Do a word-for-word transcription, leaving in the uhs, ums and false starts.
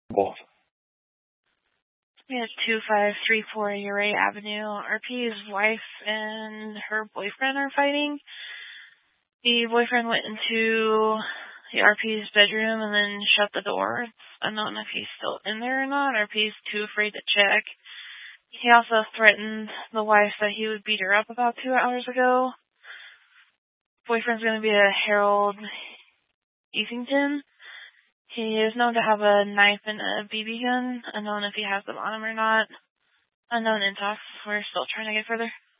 Both. We had two five three four Uray Avenue. R P's wife and her boyfriend are fighting. The boyfriend went into the R P's bedroom and then shut the door. It's unknown if he's still in there or not. R P's too afraid to check. He also threatened the wife that he would beat her up about two hours ago. Boyfriend's going to be a Harold Easington. He is known to have a knife and a B B gun. Unknown if he has them on him or not. Unknown in talks. We're still trying to get further.